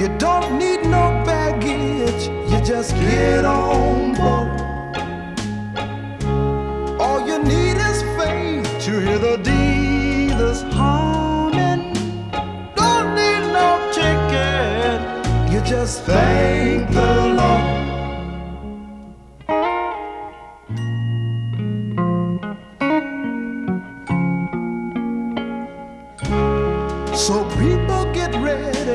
You don't need no baggage, you just get on board. All you need is faith to hear the dealers humming. Don't need no ticket, you just thank the